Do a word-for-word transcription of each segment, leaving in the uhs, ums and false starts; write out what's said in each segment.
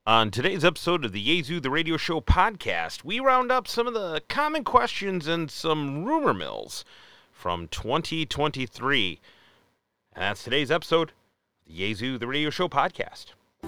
On today's episode of the Yazoo the Radio Show podcast, we round up some of the common questions and some rumor mills from twenty twenty-three. And that's today's episode of the Yazoo the Radio Show podcast.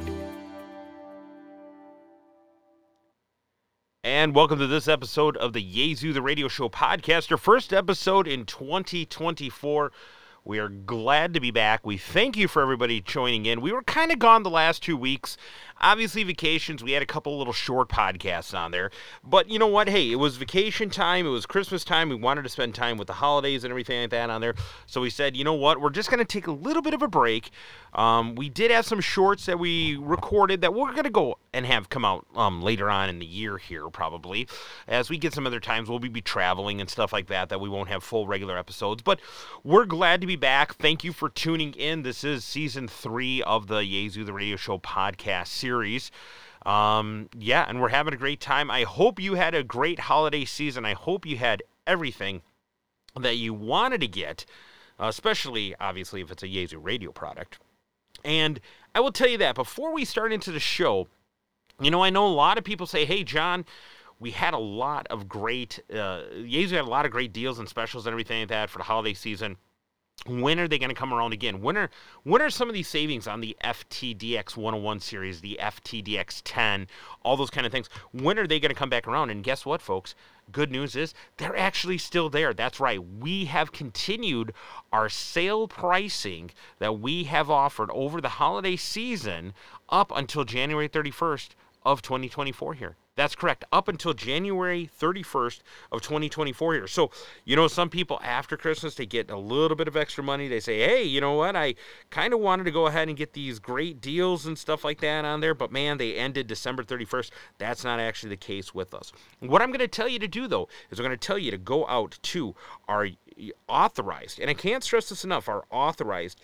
And welcome to this episode of the Yazoo the Radio Show podcast, your first episode in twenty twenty-four. We are glad to be back. We thank you for everybody joining in. We were kind of gone the last two weeks. Obviously, vacations. We had a couple little short podcasts on there. But you know what? Hey, it was vacation time. It was Christmas time. We wanted to spend time with the holidays and everything like that on there. So we said, you know what? We're just going to take a little bit of a break. Um, we did have some shorts that we recorded that we're going to go and have come out um, later on in the year here, probably. As we get some other times, we'll be, be traveling and stuff like that, that we won't have full regular episodes. But we're glad to be back. Thank you for tuning in. This is season three of the Yazoo the Radio Show podcast series. Um, yeah, and we're having a great time. I hope you had a great holiday season. I hope you had everything that you wanted to get, uh, especially, obviously, if it's a Yazoo radio product. And I will tell you that before we start into the show, you know, I know a lot of people say, hey, John, we had a lot of great, uh, Yazoo had a lot of great deals and specials and everything like that for the holiday season. When are they going to come around again? When are when are some of these savings on the F T D X one oh one series, the F T D X ten, all those kind of things? When are they going to come back around? And guess what, folks? Good news is they're actually still there. That's right. We have continued our sale pricing that we have offered over the holiday season up until January thirty-first of twenty twenty-four here. That's correct. Up until January thirty-first of twenty twenty-four here. So, you know, some people after Christmas, they get a little bit of extra money. They say, hey, you know what? I kind of wanted to go ahead and get these great deals and stuff like that on there. But, man, they ended December thirty-first. That's not actually the case with us. What I'm going to tell you to do, though, is I'm going to tell you to go out to our authorized, and I can't stress this enough, our authorized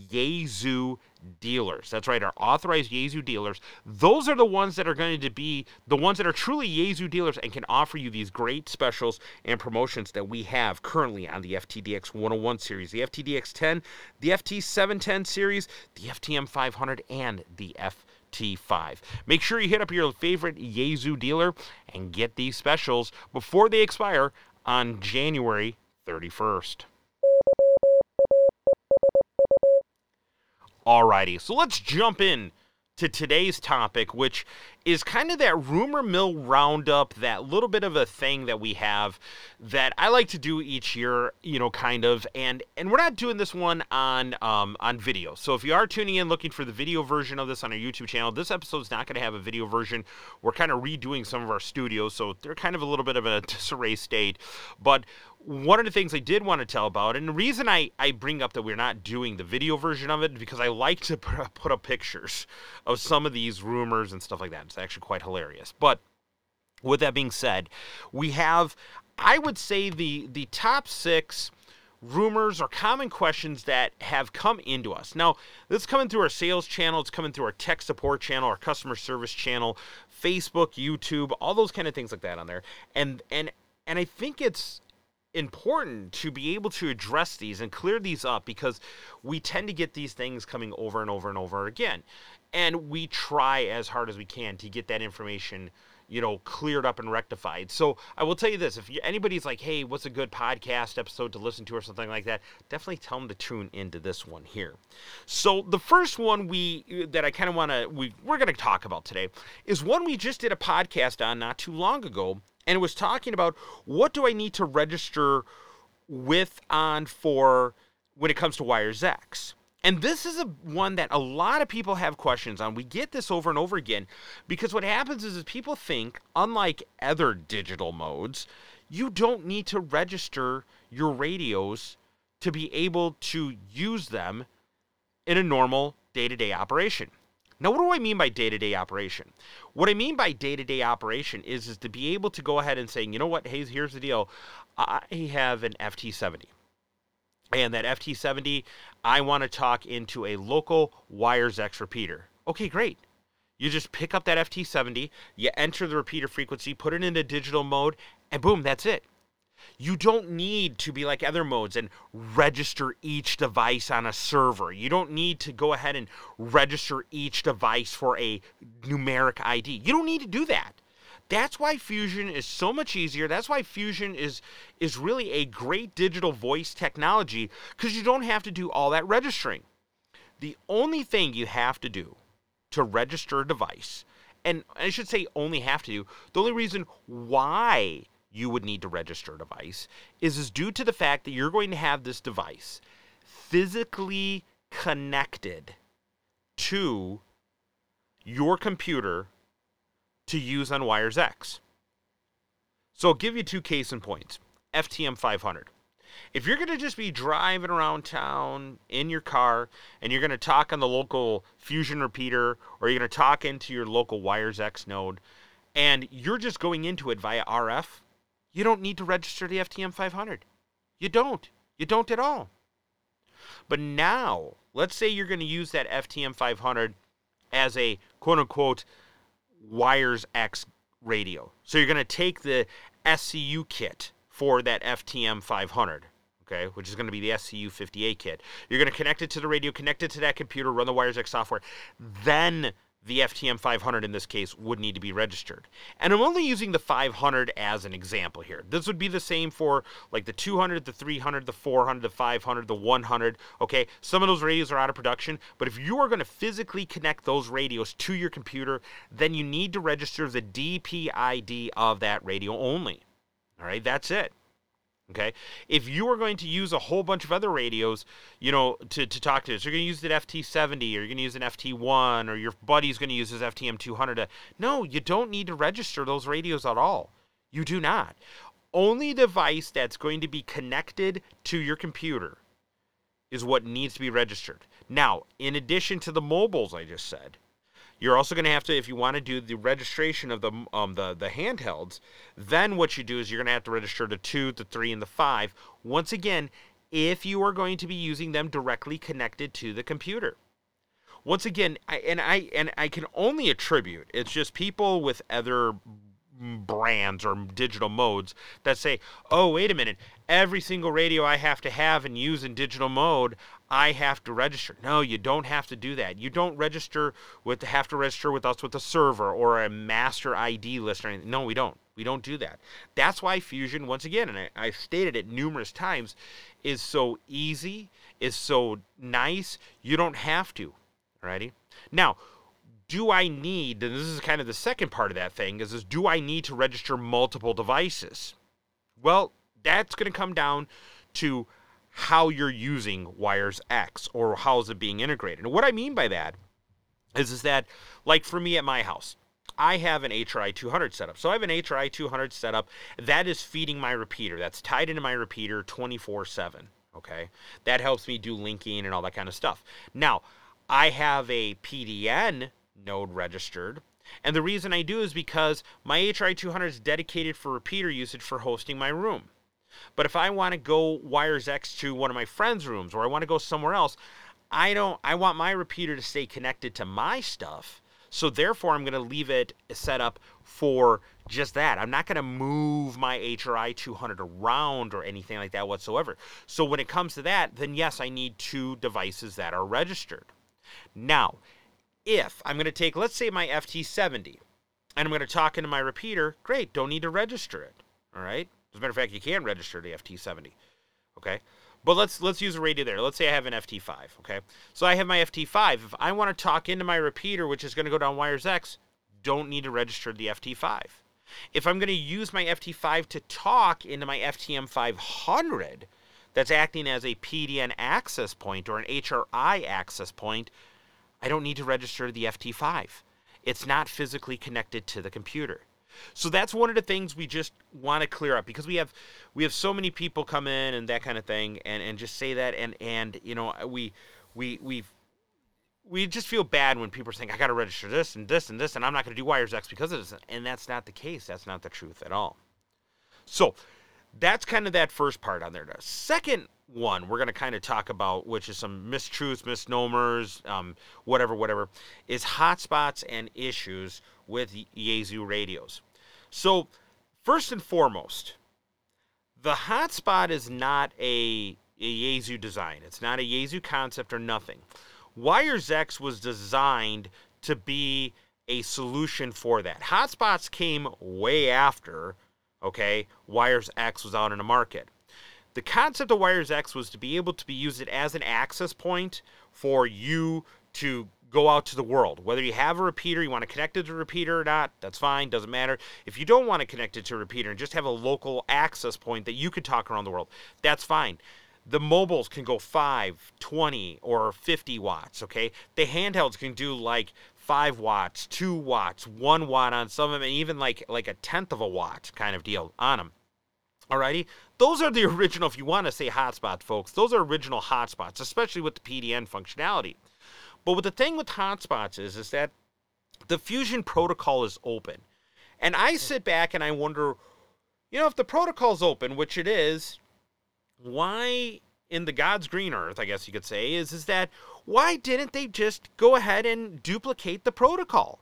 Yazoo dealers. That's right, our authorized Yazoo dealers. Those are the ones that are going to be the ones that are truly Yazoo dealers and can offer you these great specials and promotions that we have currently on the F T D X one oh one series, the F T D X ten, the F T seven ten series, the F T M five hundred, and the F T five. Make sure you hit up your favorite Yazoo dealer and get these specials before they expire on January thirty-first. Alrighty, so let's jump in to today's topic, which is kind of that rumor mill roundup, that little bit of a thing that we have that I like to do each year, you know, kind of, and and we're not doing this one on um, on video. So if you are tuning in looking for the video version of this on our YouTube channel, this episode's not going to have a video version. We're kind of redoing some of our studios, so they're kind of a little bit of a disarray state, but one of the things I did want to tell about, and the reason I, I bring up that we're not doing the video version of it, is because I like to put up, put up pictures of some of these rumors and stuff like that. It's actually quite hilarious. But with that being said, we have, I would say, the the top six rumors or common questions that have come into us. Now, this is coming through our sales channel. It's coming through our tech support channel, our customer service channel, Facebook, YouTube, all those kind of things like that on there. And and and I think it's important to be able to address these and clear these up, because we tend to get these things coming over and over and over again, and we try as hard as we can to get that information, you know, cleared up and rectified. So I will tell you this: if you, anybody's like, hey, what's a good podcast episode to listen to or something like that, definitely tell them to tune into this one here. So the first one we that I kind of want to we we're going to talk about today is one we just did a podcast on not too long ago. And it was talking about, what do I need to register with on for when it comes to WiresX? And this is a one that a lot of people have questions on. We get this over and over again, because what happens is, is people think, unlike other digital modes, you don't need to register your radios to be able to use them in a normal day-to-day operation. Now, what do I mean by day-to-day operation? What I mean by day-to-day operation is, is to be able to go ahead and say, you know what, hey, here's the deal. I have an F T seventy. And that F T seventy, I want to talk into a local WiresX repeater. Okay, great. You just pick up that F T seventy, you enter the repeater frequency, put it into digital mode, and boom, that's it. You don't need to be like other modes and register each device on a server. You don't need to go ahead and register each device for a numeric I D. You don't need to do that. That's why Fusion is so much easier. That's why Fusion is is really a great digital voice technology, because you don't have to do all that registering. The only thing you have to do to register a device, and I should say only have to do, the only reason why you would need to register a device is, is due to the fact that you're going to have this device physically connected to your computer to use on WiresX. So I'll give you two case in points. F T M five hundred. If you're going to just be driving around town in your car and you're going to talk on the local Fusion repeater, or you're going to talk into your local WiresX node, and you're just going into it via R F, you don't need to register the F T M five hundred. You don't. You don't at all. But now, let's say you're going to use that F T M five hundred as a quote-unquote WiresX radio. So you're going to take the S C U kit for that F T M five hundred, okay, which is going to be the S C U fifty-eight kit. You're going to connect it to the radio, connect it to that computer, run the WiresX software. Then the F T M five hundred in this case would need to be registered. And I'm only using the five hundred as an example here. This would be the same for like the two hundred, the three hundred, the four hundred, the five hundred, the one hundred. Okay, some of those radios are out of production, but if you are going to physically connect those radios to your computer, then you need to register the D P I D of that radio only. All right, that's it. Okay, if you are going to use a whole bunch of other radios, you know, to, to talk to us, you're going to use an F T seventy, or you're going to use an F T one, or your buddy's going to use his F T M two hundred. No, you don't need to register those radios at all. You do not. Only device that's going to be connected to your computer is what needs to be registered. Now, in addition to the mobiles I just said, you're also going to have to, if you want to do the registration of the um, the the handhelds, then what you do is you're going to have to register the two, the three, and the five. Once again, if you are going to be using them directly connected to the computer. Once again, I, and I and I can only attribute, it's just people with other brands or digital modes that say, oh, wait a minute, every single radio I have to have and use in digital mode, I have to register. No, you don't have to do that. You don't register with have to register with us with a server or a master I D list or anything. No, we don't. We don't do that. That's why Fusion, once again, and I, I've stated it numerous times, is so easy, is so nice. You don't have to. Alrighty? Now, do I need, and this is kind of the second part of that thing, is, is do I need to register multiple devices? Well, that's going to come down to how you're using WiresX, or how is it being integrated. And what I mean by that is, is that, like for me at my house, I have an H R I two hundred setup. So I have an H R I two hundred setup that is feeding my repeater. That's tied into my repeater twenty-four seven, okay? That helps me do linking and all that kind of stuff. Now, I have a P D N node registered, and the reason I do is because my H R I two hundred is dedicated for repeater usage for hosting my room. But if I want to go WiresX to one of my friends' rooms, or I want to go somewhere else, I don't I want my repeater to stay connected to my stuff. So therefore I'm going to leave it set up for just that. I'm not going to move my H R I two hundred around or anything like that whatsoever. So when it comes to that, then yes, I need two devices that are registered. Now, if I'm going to take, let's say, my F T seventy, and I'm going to talk into my repeater, great, don't need to register it, all right? As a matter of fact, you can register the F T seventy, okay? But let's let's use a radio there. Let's say I have an F T five, okay? So I have my F T five. If I want to talk into my repeater, which is going to go down WiresX, don't need to register the F T five. If I'm going to use my F T five to talk into my F T M five hundred, that's acting as a P D N access point or an H R I access point, I don't need to register the F T five. It's not physically connected to the computer. So that's one of the things we just want to clear up, because we have we have so many people come in and that kind of thing and, and just say that, and, and you know we we we we just feel bad when people are saying, I got to register this and this and this, and I'm not going to do WiresX because of this. And that's not the case. That's not the truth at all. So that's kind of that first part on there. The second one we're going to kind of talk about, which is some mistruths, misnomers, um, whatever, whatever, is hotspots and issues with Yaesu radios. So first and foremost, the hotspot is not a, a Yaesu design. It's not a Yaesu concept or nothing. WiresX was designed to be a solution for that. Hotspots came way after, okay, WiresX was out in the market. The concept of WiresX was to be able to be used as an access point for you to go out to the world. Whether you have a repeater, you want to connect it to a repeater or not, that's fine, doesn't matter. If you don't want to connect it to a repeater and just have a local access point that you could talk around the world, that's fine. The mobiles can go five, twenty, or fifty watts, okay? The handhelds can do like five watts, two watts, one watt on some of them, and even like, like a tenth of a watt kind of deal on them. Alrighty? Those are the original, if you want to say hotspot, folks, those are original hotspots, especially with the P D N functionality. But what the thing with hotspots is, is that the Fusion protocol is open. And I sit back and I wonder, you know, if the protocol is open, which it is, why in the God's green earth, I guess you could say, is, is that why didn't they just go ahead and duplicate the protocol?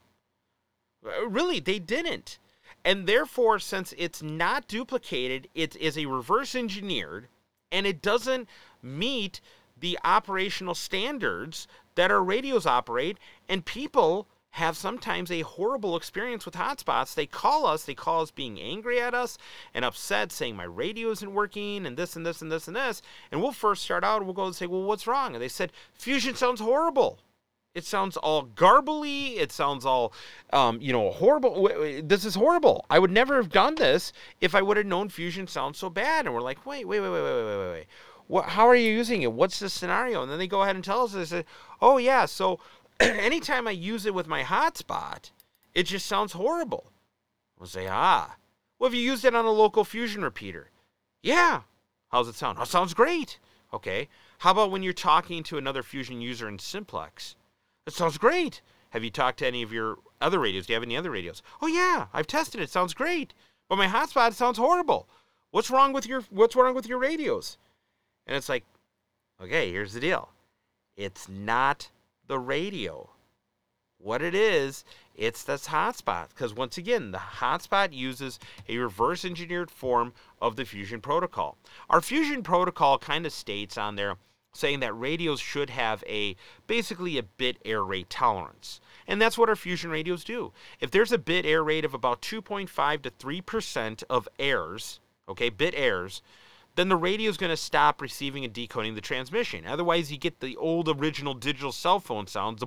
Really, they didn't. And therefore, since it's not duplicated, it is a reverse engineered, and it doesn't meet the operational standards that our radios operate, and people have sometimes a horrible experience with hotspots. They call us, they call us being angry at us and upset, saying my radio isn't working and this and this and this and this. And we'll first start out and we'll go and say, well, what's wrong? And they said, Fusion sounds horrible. It sounds all garbly. It sounds all, um, you know, horrible. This is horrible. I would never have done this if I would have known Fusion sounds so bad. And we're like, wait, wait, wait, wait, wait, wait, wait, wait. What, how are you using it? What's the scenario? And then they go ahead and tell us, they say, oh, yeah, so anytime I use it with my hotspot, it just sounds horrible. We'll say, ah, well, have you used it on a local Fusion repeater? Yeah. How's it sound? Oh, it sounds great. Okay. How about when you're talking to another Fusion user in Simplex? It sounds great. Have you talked to any of your other radios? Do you have any other radios? Oh, yeah, I've tested it. It sounds great. But my hotspot sounds horrible. What's wrong with your What's wrong with your radios? And it's like, okay, here's the deal. It's not the radio. What it is, it's this hotspot. Because once again, the hotspot uses a reverse engineered form of the Fusion protocol. Our Fusion protocol kind of states on there saying that radios should have a basically a bit error rate tolerance. And that's what our Fusion radios do. If there's a bit error rate of about two point five to three percent of errors, okay, bit errors, then the radio is going to stop receiving and decoding the transmission. Otherwise, you get the old original digital cell phone sounds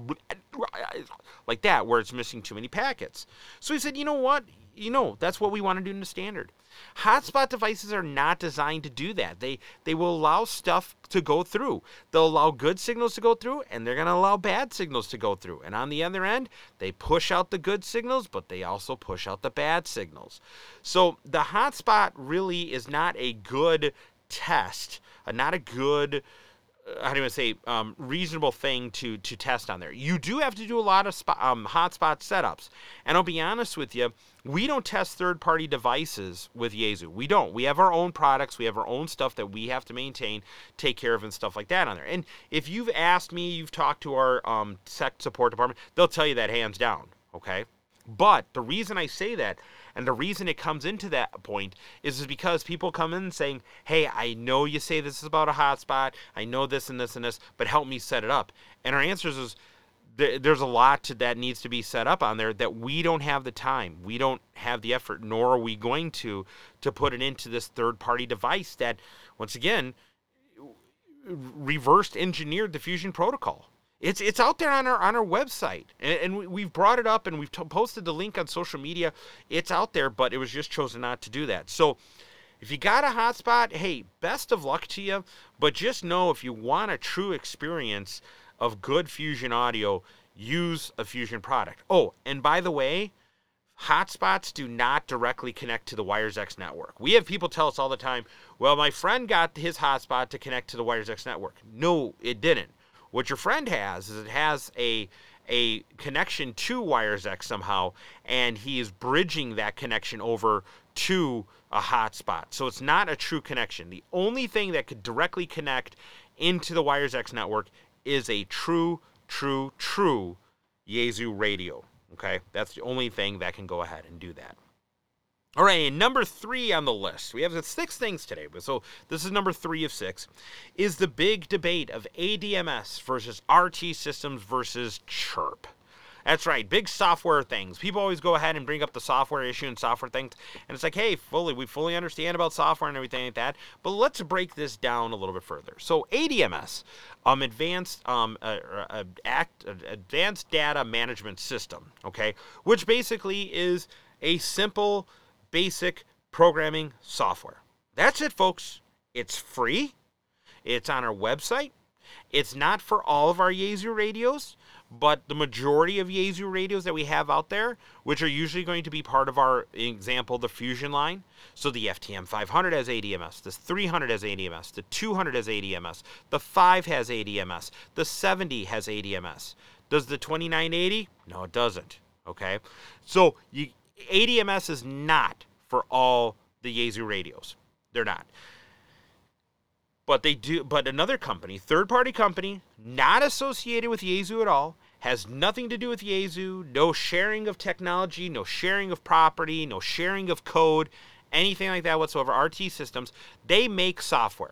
like that, where it's missing too many packets. So he said, you know what? You know, that's what we want to do in the standard. Hotspot devices are not designed to do that. They they will allow stuff to go through. They'll allow good signals to go through, and they're going to allow bad signals to go through. And on the other end, they push out the good signals, but they also push out the bad signals. So the hotspot really is not a good test, uh, not a good, uh, how do you say, um, reasonable thing to, to test on there. You do have to do a lot of spot, um, hotspot setups. And I'll be honest with you, we don't test third-party devices with Yaesu. We don't. We have our own products. We have our own stuff that we have to maintain, take care of, and stuff like that on there. And if you've asked me, you've talked to our um, tech support department, they'll tell you that hands down, okay? But the reason I say that, and the reason it comes into that point, is, is because people come in saying, hey, I know you say this is about a hotspot, I know this and this and this, but help me set it up. And our answer is, there's a lot to, that needs to be set up on there that we don't have the time. We don't have the effort, nor are we going to, to put it into this third-party device that, once again, reversed engineered the Fusion protocol. It's it's out there on our on our website, and, and we've brought it up and we've t- posted the link on social media. It's out there, but it was just chosen not to do that. So if you got a hotspot, hey, best of luck to you. But just know, if you want a true experience of good Fusion audio, use a Fusion product. Oh, and by the way, hotspots do not directly connect to the WiresX network. We have people tell us all the time, well, my friend got his hotspot to connect to the WiresX network. No, it didn't. What your friend has is it has a a connection to WiresX somehow, and he is bridging that connection over to a hotspot. So it's not a true connection. The only thing that could directly connect into the WiresX network is a true, true, true Yaesu radio. Okay? That's the only thing that can go ahead and do that. All right, and number three on the list, we have six things today, so this is number three of six, is the big debate of A D M S versus R T systems versus Chirp. That's right, big software things. People always go ahead and bring up the software issue and software things, and it's like, hey, fully, we fully understand about software and everything like that, but let's break this down a little bit further. So A D M S, um, advanced um, uh, uh, act, uh, advanced data management system, okay, which basically is a simple, basic programming software. That's it, folks. It's free. It's on our website. It's not for all of our Yaesu radios, but the majority of Yaesu radios that we have out there, which are usually going to be part of our example, the Fusion line. So the F T M five hundred has A D M S, the three hundred has A D M S, the two hundred has A D M S, the five has A D M S, the seventy has A D M S. Does the twenty-nine eighty? No, it doesn't. Okay? So you, A D M S is not for all the Yaesu radios. They're not. But they do. But another company, third-party company, not associated with Yaesu at all, has nothing to do with Yaesu, no sharing of technology, no sharing of property, no sharing of code, anything like that whatsoever, R T Systems, they make software.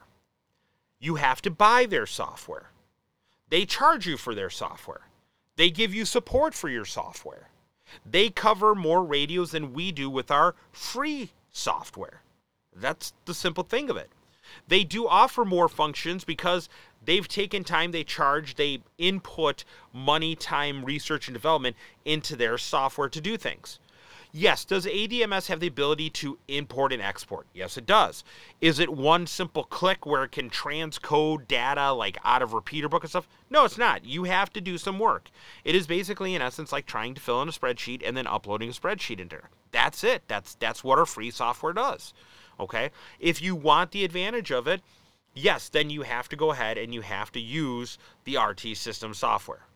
You have to buy their software. They charge you for their software. They give you support for your software. They cover more radios than we do with our free software. That's the simple thing of it. They do offer more functions because they've taken time, they charge, they input money, time, research, and development into their software to do things. Yes, does A D M S have the ability to import and export? Yes, it does. Is it one simple click where it can transcode data like out of repeater book and stuff? No, it's not. You have to do some work. It is basically, in essence, like trying to fill in a spreadsheet and then uploading a spreadsheet into it. That's it. That's, that's what our free software does. Okay? If you want the advantage of it, yes, then you have to go ahead and you have to use the R T system software.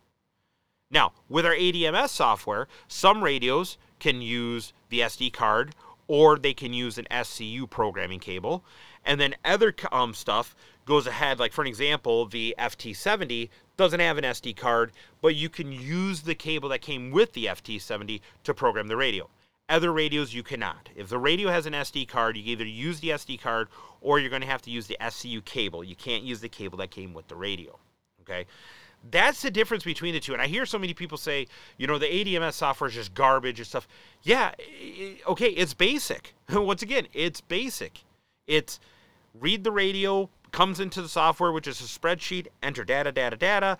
Now, with our A D M S software, some radios can use the S D card or they can use an S C U programming cable. And then other um, stuff goes ahead, like for an example, the F T seventy doesn't have an S D card, but you can use the cable that came with the F T seventy to program the radio. Other radios you cannot. If the radio has an S D card, you either use the S D card or you're going to have to use the S C U cable. You can't use the cable that came with the radio. Okay? That's the difference between the two. And I hear so many people say, you know, the A D M S software is just garbage and stuff. Yeah, okay, it's basic. Once again, it's basic. It's read the radio, comes into the software, which is a spreadsheet, enter data, data, data,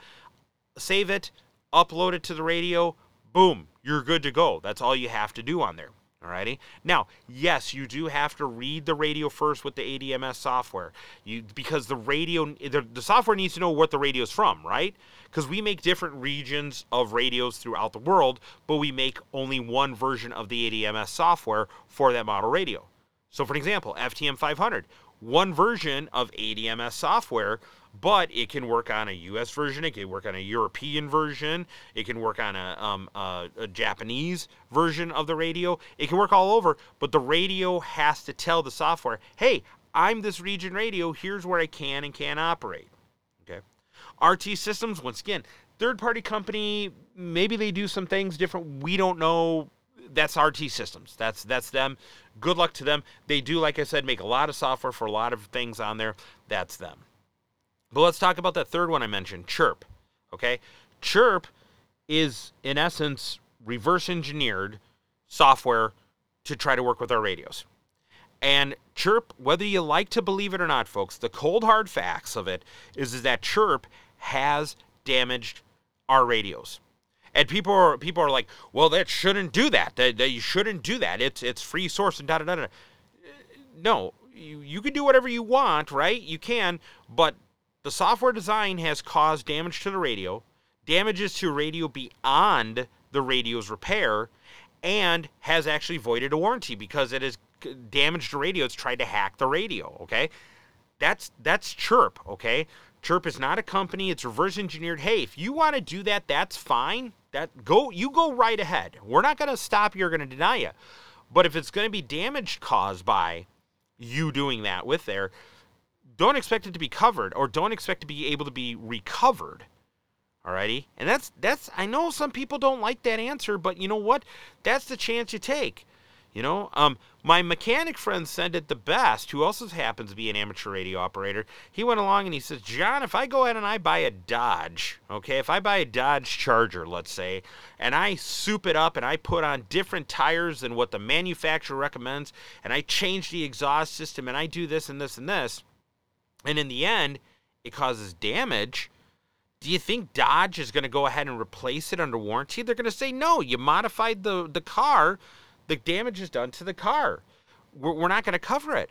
save it, upload it to the radio, boom, you're good to go. That's all you have to do on there. Alrighty. Now, yes, you do have to read the radio first with the A D M S software. You because the radio, the, the software needs to know what the radio's from, right? Because we make different regions of radios throughout the world, but we make only one version of the A D M S software for that model radio. So, for example, F T M five hundred, one version of A D M S software, but it can work on a U S version, it can work on a European version, it can work on a, um, a, a Japanese version of the radio. It can work all over, but the radio has to tell the software, hey, I'm this region radio, here's where I can and can't operate. Okay. R T Systems, once again, third-party company, maybe they do some things different. We don't know. That's R T Systems. That's that's them. Good luck to them. They do, like I said, make a lot of software for a lot of things on there. That's them. But let's talk about that third one I mentioned, Chirp. Okay? Chirp is, in essence, reverse engineered software to try to work with our radios. And Chirp, whether you like to believe it or not, folks, the cold hard facts of it is, is that Chirp has damaged our radios. And people are people are like, well, that shouldn't do that. That, that you shouldn't do that. It's it's free source and da da da da. No, you, you can do whatever you want, right? You can, but the software design has caused damage to the radio, damages to radio beyond the radio's repair, and has actually voided a warranty because it has damaged the radio. It's tried to hack the radio, okay? That's that's Chirp, okay? Chirp is not a company. It's reverse engineered. Hey, if you want to do that, that's fine. That go you go right ahead. We're not going to stop you or going to deny you. But if it's going to be damage caused by you doing that with there, don't expect it to be covered or don't expect to be able to be recovered. Alrighty? And that's that's I know some people don't like that answer, but you know what? That's the chance you take. You know, um, my mechanic friend said it the best, who also happens to be an amateur radio operator. He went along and he says, John, if I go ahead and I buy a Dodge, okay, if I buy a Dodge Charger, let's say, and I soup it up and I put on different tires than what the manufacturer recommends, and I change the exhaust system and I do this and this and this, and in the end, it causes damage, do you think Dodge is going to go ahead and replace it under warranty? They're going to say, no, you modified the, the car. The damage is done to the car. We're, we're not going to cover it.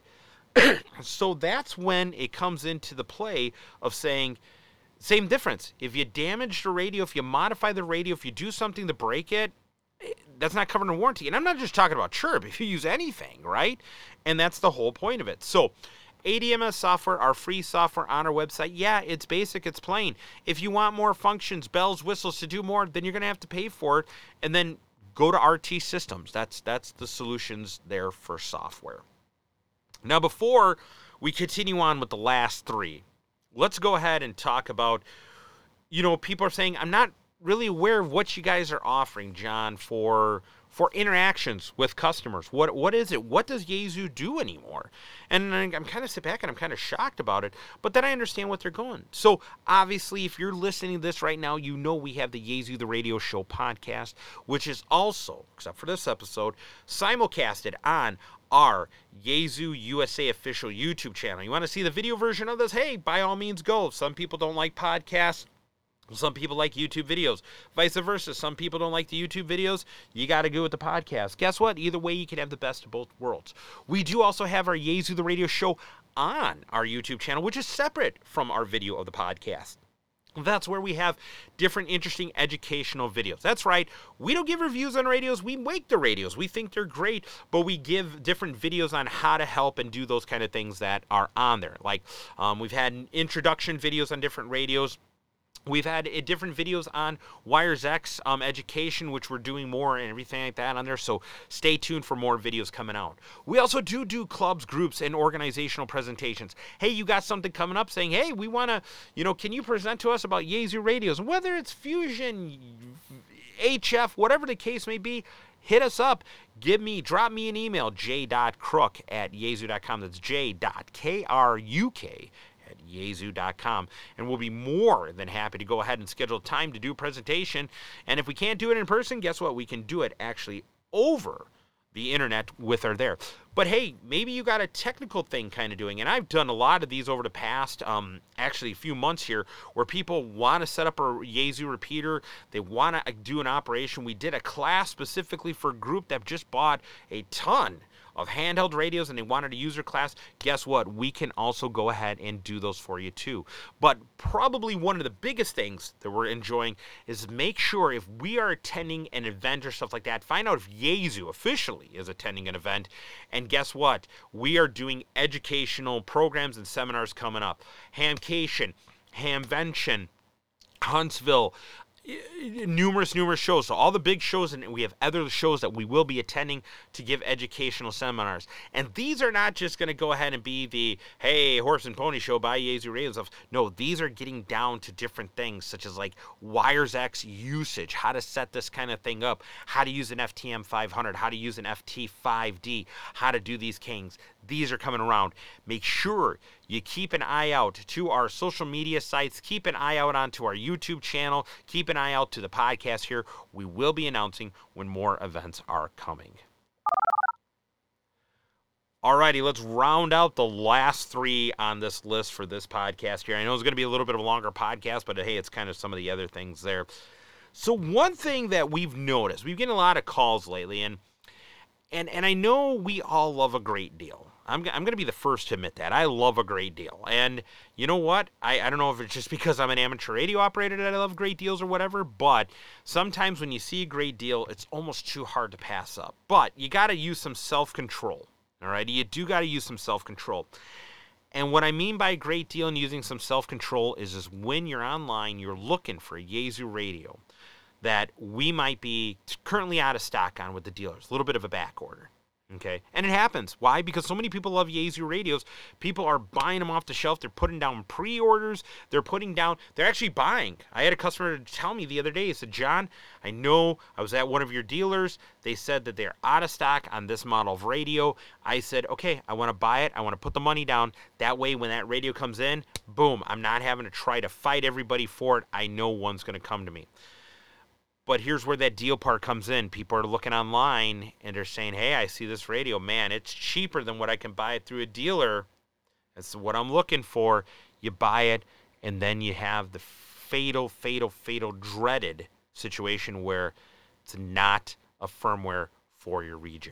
So that's when it comes into the play of saying, same difference. If you damage the radio, if you modify the radio, if you do something to break it, that's not covered in warranty. And I'm not just talking about chirp. If you use anything, right? And that's the whole point of it. So A D M S software, our free software on our website, yeah, it's basic, it's plain. If you want more functions, bells, whistles to do more, then you're going to have to pay for it. And then go to R T Systems. That's that's the solutions there for software. Now, before we continue on with the last three, let's go ahead and talk about, you know, people are saying, I'm not really aware of what you guys are offering, John, for for interactions with customers. What What is it? What does Yaesu do anymore? And I'm kind of sit back and I'm kind of shocked about it, but then I understand what they're going. So obviously, if you're listening to this right now, you know we have the Yaesu the Radio Show podcast, which is also, except for this episode, simulcasted on our Yaesu U S A official YouTube channel. You want to see the video version of this? Hey, by all means go. Some people don't like podcasts. Some people like YouTube videos. Vice versa. Some people don't like the YouTube videos. You got to go with the podcast. Guess what? Either way, you can have the best of both worlds. We do also have our Yaesu the Radio Show on our YouTube channel, which is separate from our video of the podcast. That's where we have different interesting educational videos. That's right. We don't give reviews on radios. We make the radios. We think they're great, but we give different videos on how to help and do those kind of things that are on there. Like um, we've had introduction videos on different radios. We've had uh, different videos on WiresX um, education, which we're doing more and everything like that on there, so stay tuned for more videos coming out. We also do do clubs, groups, and organizational presentations. Hey, you got something coming up saying, hey, we want to, you know, can you present to us about Yaesu radios? Whether it's Fusion, H F, whatever the case may be, hit us up. Give me, drop me an email, j dot crook at yaesu dot com. That's j dot k r u k at yaesu dot com, and we'll be more than happy to go ahead and schedule time to do a presentation. And if we can't do it in person, guess what? We can do it actually over the internet with her there. But hey, maybe you got a technical thing kind of doing, and I've done a lot of these over the past, um, actually a few months here, where people want to set up a Yaesu repeater, they want to do an operation. We did a class specifically for a group that just bought a ton of handheld radios and they wanted a user class. Guess what? We can also go ahead and do those for you too. But probably one of the biggest things that we're enjoying is make sure if we are attending an event or stuff like that, find out if Yaesu officially is attending an event. And guess what? We are doing educational programs and seminars coming up. Hamcation, Hamvention, Huntsville, numerous, numerous shows. So all the big shows, and we have other shows that we will be attending to give educational seminars. And these are not just going to go ahead and be the, hey, horse and pony show by Yaesu Radio stuff. No, these are getting down to different things, such as like WiresX usage, how to set this kind of thing up, how to use an F T M five hundred, how to use an F T five D, how to do these kings. These are coming around. Make sure you keep an eye out to our social media sites. Keep an eye out onto our YouTube channel. Keep an eye out to the podcast here. We will be announcing when more events are coming. Alrighty, let's round out the last three on this list for this podcast here. I know it's going to be a little bit of a longer podcast, but hey, it's kind of some of the other things there. So one thing that we've noticed, we've getting a lot of calls lately, and and and I know we all love a great deal. I'm, I'm going to be the first to admit that. I love a great deal. And you know what? I, I don't know if it's just because I'm an amateur radio operator that I love great deals or whatever, but sometimes when you see a great deal, it's almost too hard to pass up. But you got to use some self-control, all right? You do got to use some self-control. And what I mean by a great deal and using some self-control is just when you're online, you're looking for a Yaesu radio that we might be currently out of stock on with the dealers, a little bit of a back order. Okay, and it happens. Why? Because so many people love Yaesu radios. People are buying them off the shelf. They're putting down pre-orders. They're putting down, they're actually buying. I had a customer tell me the other day, he said, John, I know I was at one of your dealers. They said that they're out of stock on this model of radio. I said, okay, I want to buy it. I want to put the money down. That way, when that radio comes in, boom, I'm not having to try to fight everybody for it. I know one's going to come to me. But here's where that deal part comes in. People are looking online and they're saying, hey, I see this radio. Man, it's cheaper than what I can buy it through a dealer. That's what I'm looking for. You buy it, and then you have the fatal, fatal, fatal, dreaded situation where it's not a firmware for your region.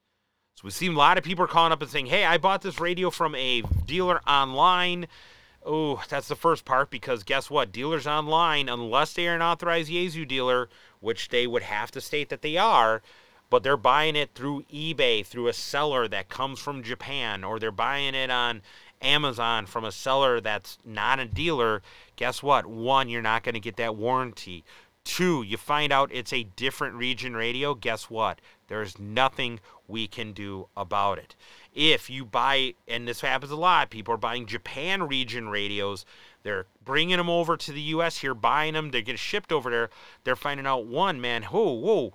So we've seen a lot of people are calling up and saying, hey, I bought this radio from a dealer online. Oh, that's the first part, because guess what? Dealers online, unless they are an authorized Yaesu dealer, which they would have to state that they are, but they're buying it through eBay, through a seller that comes from Japan, or they're buying it on Amazon from a seller that's not a dealer, guess what? One, you're not going to get that warranty. Two, you find out it's a different region radio, guess what? There's nothing we can do about it. If you buy, and this happens a lot, people are buying Japan region radios, they're bringing them over to the U S here, buying them, they get shipped over there, they're finding out, one, man, whoa, whoa,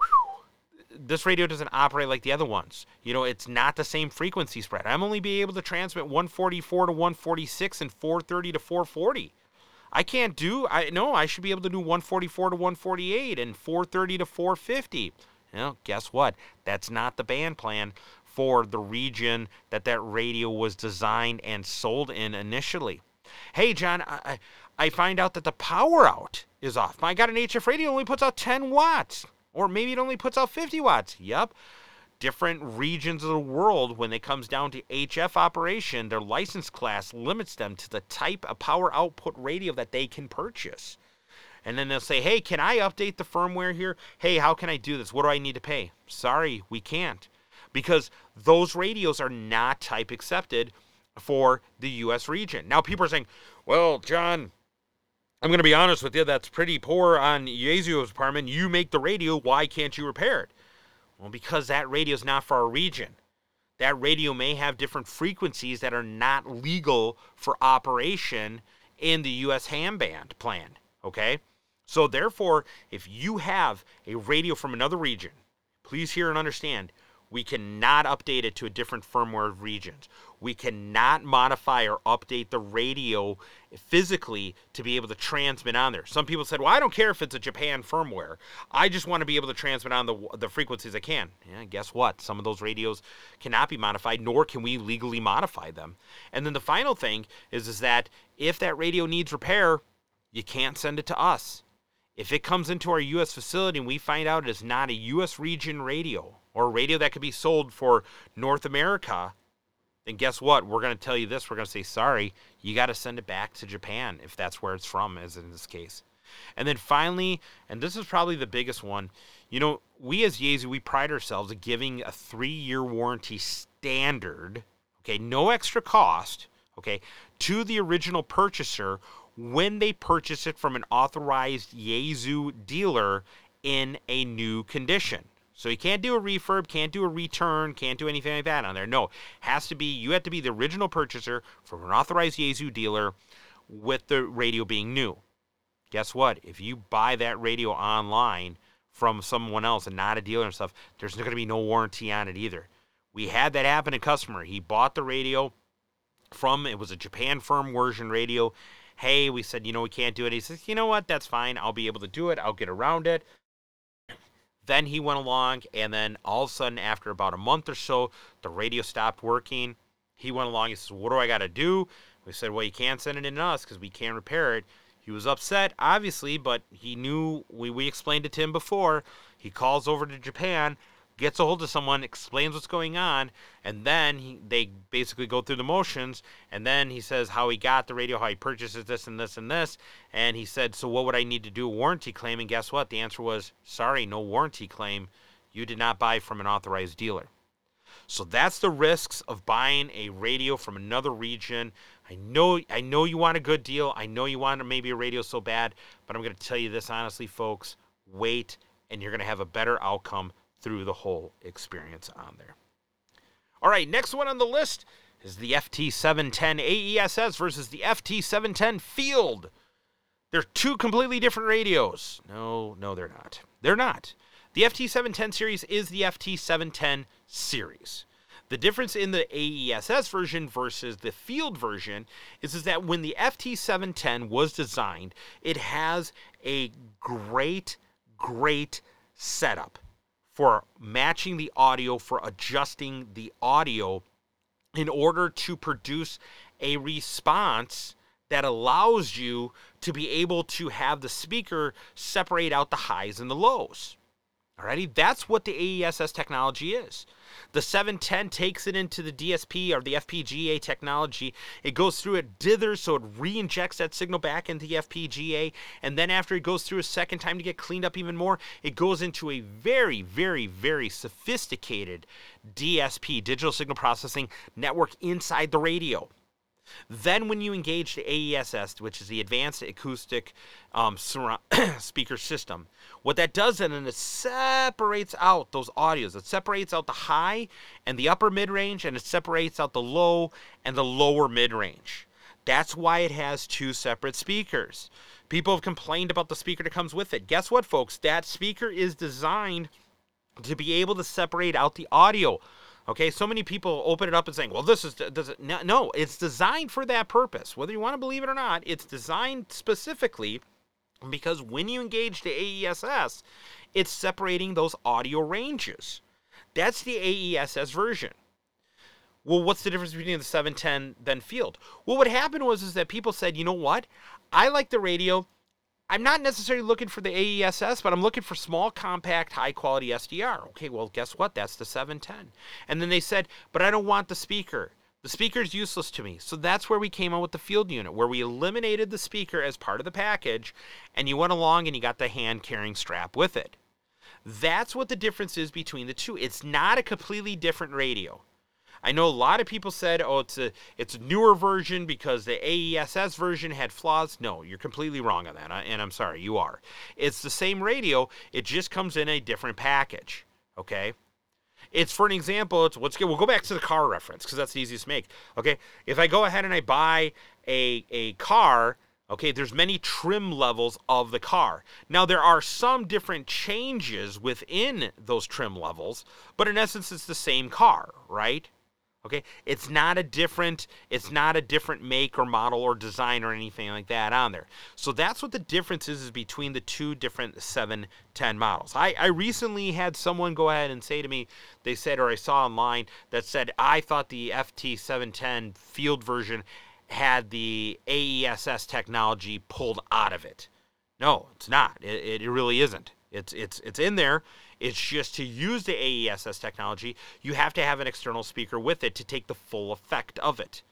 this radio doesn't operate like the other ones. You know, it's not the same frequency spread. I'm only be able to transmit one forty-four to one forty-six and four thirty to four forty. I can't do, I no, I should be able to do one forty-four to one forty-eight and four thirty to four fifty. You know, guess what? That's not the band plan for the region that that radio was designed and sold in initially. Hey, John, I, I find out that the power out is off. I got an H F radio that only puts out ten watts, or maybe it only puts out fifty watts. Yep. Different regions of the world, when it comes down to H F operation, their license class limits them to the type of power output radio that they can purchase. And then they'll say, hey, can I update the firmware here? Hey, how can I do this? What do I need to pay? Sorry, we can't. Because those radios are not type accepted for the U S region. Now, people are saying, well, John, I'm going to be honest with you, that's pretty poor on Yaesu's department. You make the radio, why can't you repair it? Well, because that radio is not for our region. That radio may have different frequencies that are not legal for operation in the U S ham band plan, okay? So therefore, if you have a radio from another region, please hear and understand, we cannot update it to a different firmware of regions. We cannot modify or update the radio physically to be able to transmit on there. Some people said, well, I don't care if it's a Japan firmware. I just want to be able to transmit on the, the frequencies I can. Yeah, guess what? Some of those radios cannot be modified, nor can we legally modify them. And then the final thing is, is that if that radio needs repair, you can't send it to us. If it comes into our U S facility and we find out it is not a U S region radio, or a radio that could be sold for North America, then guess what? We're going to tell you this. We're going to say, sorry, you got to send it back to Japan if that's where it's from, as in this case. And then finally, and this is probably the biggest one, you know, we as Yaesu, we pride ourselves at giving a three-year warranty standard, okay, no extra cost, okay, to the original purchaser when they purchase it from an authorized Yaesu dealer in a new condition. So you can't do a refurb, can't do a return, can't do anything like that on there. No, has to be, you have to be the original purchaser from an authorized Yaesu dealer with the radio being new. Guess what? If you buy that radio online from someone else and not a dealer and stuff, there's going to be no warranty on it either. We had that happen to a customer. He bought the radio from, it was a Japan firm version radio. Hey, we said, you know, we can't do it. He says, you know what? That's fine. I'll be able to do it. I'll get around it. Then he went along, and then all of a sudden, after about a month or so, the radio stopped working. He went along, he says, what do I got to do? We said, well, you can't send it in to us because we can't repair it. He was upset, obviously, but he knew, we, we explained it to him before. He calls over to Japan, gets a hold of someone, explains what's going on, and then he, they basically go through the motions, and then he says how he got the radio, how he purchases this and this and this, and he said, so what would I need to do, a warranty claim? And guess what? The answer was, sorry, no warranty claim. You did not buy from an authorized dealer. So that's the risks of buying a radio from another region. I know, I know you want a good deal. I know you want maybe a radio so bad, but I'm going to tell you this honestly, folks, wait, and you're going to have a better outcome through the whole experience on there. All right, next one on the list is the F T seven ten A E S S versus the F T seven ten Field. They're two completely different radios. No, no, they're not. They're not. The F T seven ten series is the F T seven ten series. The difference in the A E S S version versus the Field version is, is that when the F T seven ten was designed, it has a great, great setup for matching the audio, for adjusting the audio in order to produce a response that allows you to be able to have the speaker separate out the highs and the lows. Alrighty, that's what the A E S S technology is. The seven ten takes it into the D S P or the F P G A technology. It goes through it dithers, so it re-injects that signal back into the F P G A, and then after it goes through a second time to get cleaned up even more, it goes into a very, very, very sophisticated D S P, digital signal processing network inside the radio. Then when you engage the A E S S, which is the Advanced Acoustic um, surround Speaker System, what that does then is it separates out those audios. It separates out the high and the upper mid-range, and it separates out the low and the lower mid-range. That's why it has two separate speakers. People have complained about the speaker that comes with it. Guess what, folks? That speaker is designed to be able to separate out the audio. Okay, so many people open it up and saying, well, this is, does it, no, no, it's designed for that purpose. Whether you want to believe it or not, it's designed specifically because when you engage the A E S S, it's separating those audio ranges. That's the A E S S version. Well, what's the difference between the seven ten then Field? Well, what happened was is that people said, you know what? I like the radio. I'm not necessarily looking for the A E S S, but I'm looking for small, compact, high-quality S D R. Okay, well, guess what? That's the seven ten. And then they said, but I don't want the speaker. The speaker is useless to me. So that's where we came out with the Field unit, where we eliminated the speaker as part of the package, and you went along and you got the hand-carrying strap with it. That's what the difference is between the two. It's not a completely different radio. I know a lot of people said, oh, it's a it's a newer version because the A E S S version had flaws. No, you're completely wrong on that, and I'm sorry, you are. It's the same radio. It just comes in a different package, okay? It's, for an example, it's, let's get, we'll go back to the car reference because that's the easiest to make, okay? If I go ahead and I buy a, a car, okay, there's many trim levels of the car. Now, there are some different changes within those trim levels, but in essence, it's the same car, right? Okay, it's not a different, it's not a different make or model or design or anything like that on there. So that's what the difference is, is between the two different seven ten models. I, I recently had someone go ahead and say to me, they said, or I saw online that said, I thought the F T seven ten Field version had the A E S S technology pulled out of it. No, it's not. It, it really isn't. It's it's it's in there. It's just to use the A E S S technology, you have to have an external speaker with it to take the full effect of it.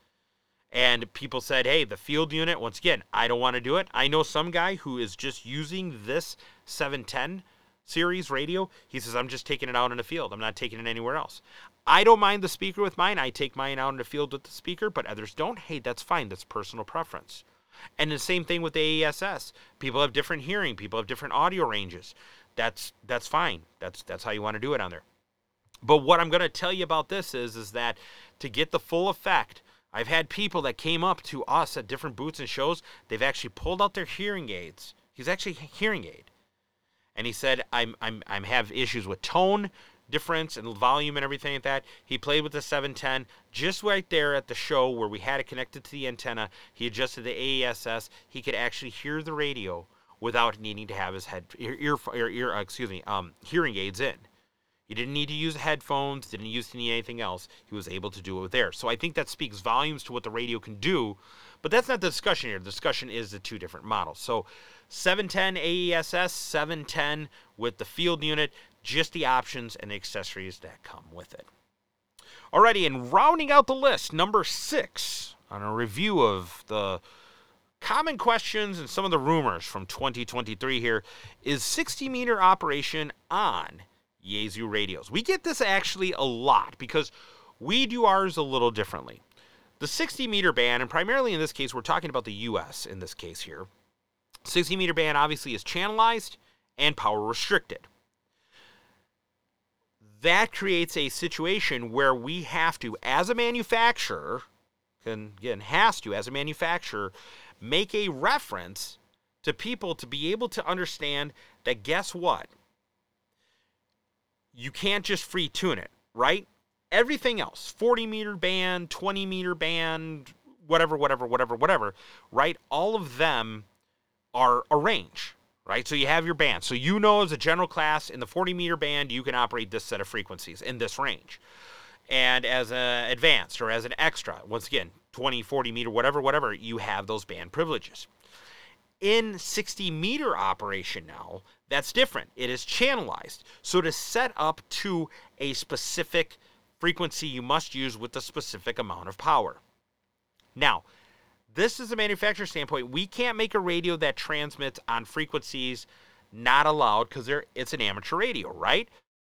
And people said, hey, the Field unit, once again, I don't want to do it. I know some guy who is just using this seven ten series radio. He says, I'm just taking it out in the field. I'm not taking it anywhere else. I don't mind the speaker with mine. I take mine out in the field with the speaker, but others don't. Hey, that's fine. That's personal preference. And the same thing with the A E S S. People have different hearing. People have different audio ranges. That's that's fine. That's that's how you want to do it on there. But what I'm going to tell you about this is, is that to get the full effect, I've had people that came up to us at different booths and shows. They've actually pulled out their hearing aids. He's actually a hearing aid. And he said, I'm I'm I'm have issues with tone difference and volume and everything like that. He played with the seven ten just right there at the show where we had it connected to the antenna. He adjusted the A E S S. He could actually hear the radio without needing to have his head ear, ear, ear, ear uh, excuse me, um, hearing aids in. He didn't need to use headphones, didn't use to need anything else. He was able to do it there. So I think that speaks volumes to what the radio can do, but that's not the discussion here. The discussion is the two different models. So seven ten A E S S, seven ten with the Field unit, just the options and the accessories that come with it. Alrighty, and rounding out the list, number six on a review of the common questions and some of the rumors from twenty twenty-three here is sixty meter operation on Yaesu radios. We get this actually a lot because we do ours a little differently. The sixty meter band, and primarily in this case, we're talking about the U S in this case here. sixty meter band obviously is channelized and power restricted. that creates a situation where we have to, as a manufacturer, and again, has to, as a manufacturer, make a reference to people to be able to understand that, guess what? You can't just free tune it, right? Everything else, forty meter band, twenty meter band, whatever, whatever, whatever, whatever, right? All of them are a range, right? So you have your band. So you know as a general class, in the forty meter band, you can operate this set of frequencies in this range. And as an advanced or as an extra, once again, twenty, forty meter, whatever, whatever, you have those band privileges. In sixty meter operation now, that's different. It is channelized. So to set up to a specific frequency, you must use with a specific amount of power. Now, this is a manufacturer standpoint. We can't make a radio that transmits on frequencies not allowed because it's an amateur radio, right?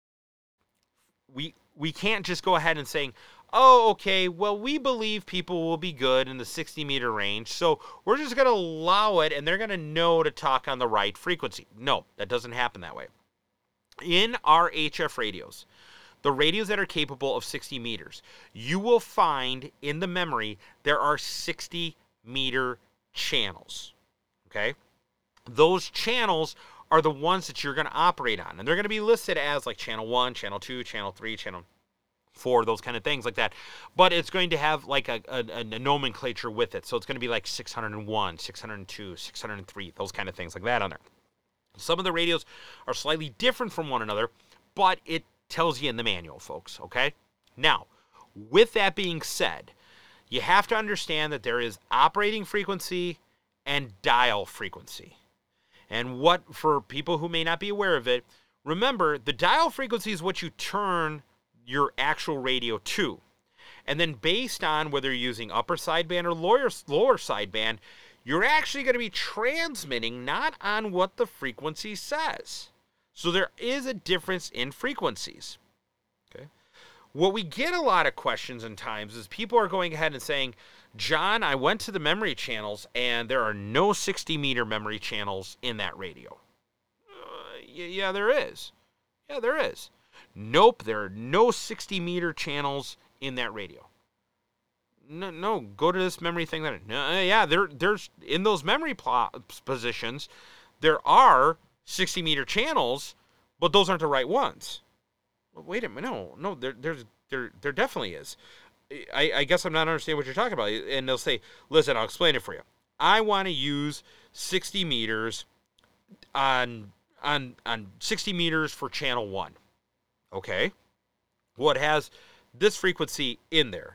We we can't just go ahead and saying, oh, okay, well, we believe people will be good in the sixty meter range, so we're just going to allow it, and they're going to know to talk on the right frequency. No, that doesn't happen that way. In our H F radios, the radios that are capable of sixty meters, you will find in the memory there are sixty meter channels, okay? Those channels are the ones that you're going to operate on, and they're going to be listed as like channel one, channel two, channel three, channel four, those kind of things like that. But it's going to have like a, a, a nomenclature with it, so it's going to be like six hundred one, six hundred two, six hundred three, those kind of things like that on there. Some of the radios are slightly different from one another, but it tells you in the manual, folks, okay? Now, with that being said, you have to understand that there is operating frequency and dial frequency. And what, for people who may not be aware of it, remember, the dial frequency is what you turn your actual radio to. And then based on whether you're using upper sideband or lower, lower sideband, you're actually going to be transmitting not on what the frequency says. So there is a difference in frequencies. Okay. What we get a lot of questions and times is people are going ahead and saying, John, I went to the memory channels and there are no sixty meter memory channels in that radio. Uh, yeah, there is. Yeah, there is. Nope, there are no sixty meter channels in that radio. No, no, go to this memory thing. That no, yeah, there, there's in those memory pl- positions, there are sixty meter channels, but those aren't the right ones. Well, wait a minute, no, no, there, there's, there, there definitely is. I, I guess I'm not understanding what you're talking about. And they'll say, listen, I'll explain it for you. I want to use sixty meters on on on sixty meters for channel one. Okay. Well, it has this frequency in there.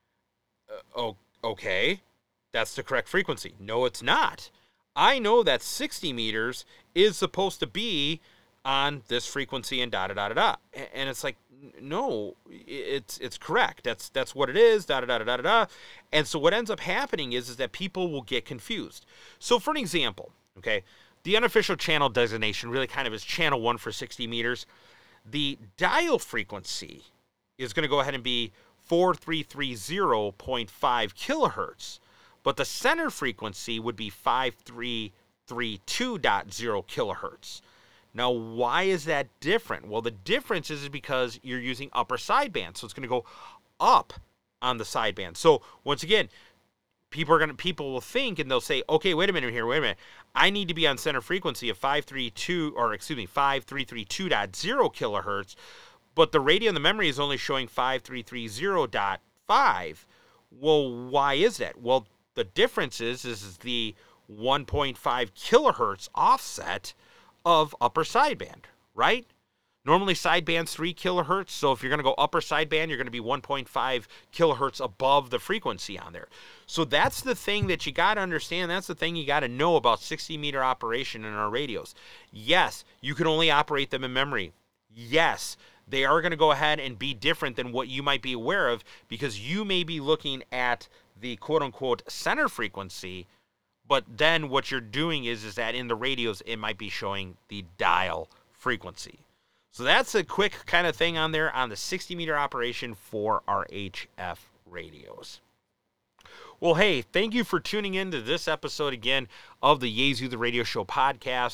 Uh, oh, okay. That's the correct frequency. No, it's not. I know that sixty meters is supposed to be on this frequency and da da da da da. And it's like, no, it's it's correct. That's that's what it is, da da da da da da. And so what ends up happening is, is that people will get confused. So for an example, okay, the unofficial channel designation really kind of is channel one for sixty meters. The dial frequency is going to go ahead and be four three three zero point five kilohertz, but the center frequency would be five three three two point zero kilohertz. Now, why is that different? Well, the difference is because you're using upper sideband, so it's going to go up on the sideband. So once again, people are going to people will think and they'll say, okay, wait a minute here, wait a minute. I need to be on center frequency of five three two or excuse me, five three three two point zero kilohertz, but the radio in the memory is only showing five three three zero point five. Well, why is that? Well, the difference is is the one point five kilohertz offset of upper sideband, right? Normally sideband's three kilohertz, so if you're going to go upper sideband, you're going to be one point five kilohertz above the frequency on there. So that's the thing that you got to understand. That's the thing you got to know about sixty meter operation in our radios. Yes, you can only operate them in memory. Yes, they are going to go ahead and be different than what you might be aware of because you may be looking at the quote-unquote center frequency, but then what you're doing is, is that in the radios, it might be showing the dial frequency. So that's a quick kind of thing on there on the sixty meter operation for our H F radios. Well, hey, thank you for tuning in to this episode again of the Yaesu the Radio Show podcast.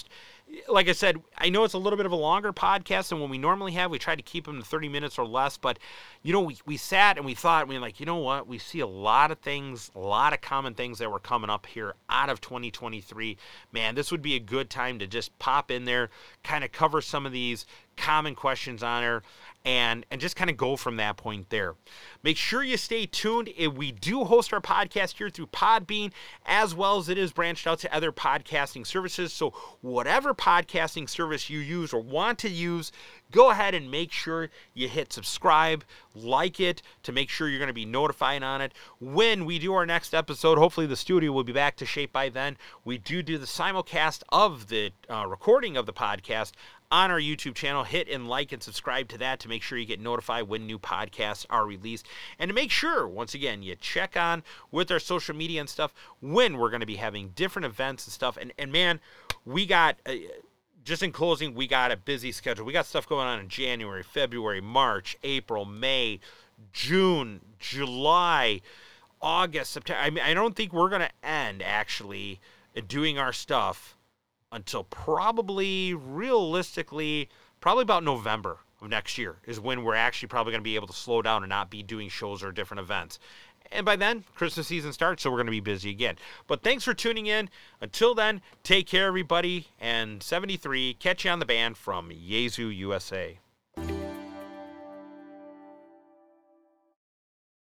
like I said, I know it's a little bit of a longer podcast than what we normally have. We try to keep them to thirty minutes or less, but, you know, we, we sat and we thought, we were like, you know what? We see a lot of things, a lot of common things that were coming up here out of twenty twenty-three. Man, this would be a good time to just pop in there, kind of cover some of these common questions on there, and and just kind of go from that point there. Make sure you stay tuned. We do host our podcast here through Podbean, as well as it is branched out to other podcasting services. So whatever podcasting service you use or want to use, go ahead and make sure you hit subscribe, like it, to make sure you're going to be notified on it. When we do our next episode, hopefully the studio will be back to shape by then. We do do the simulcast of the uh, recording of the podcast on our YouTube channel. Hit and like and subscribe to that to make sure you get notified when new podcasts are released. And to make sure, once again, you check on with our social media and stuff when we're going to be having different events and stuff. And, and man, we got... Uh, Just in closing, we got a busy schedule. We got stuff going on in January, February, March, April, May, June, July, August, September. I mean, I don't think we're going to end, actually, doing our stuff until probably, realistically, probably about November of next year is when we're actually probably going to be able to slow down and not be doing shows or different events. And by then, Christmas season starts, so we're going to be busy again. But thanks for tuning in. Until then, take care, everybody. And seventy-three, catch you on the band from Yazoo, U S A.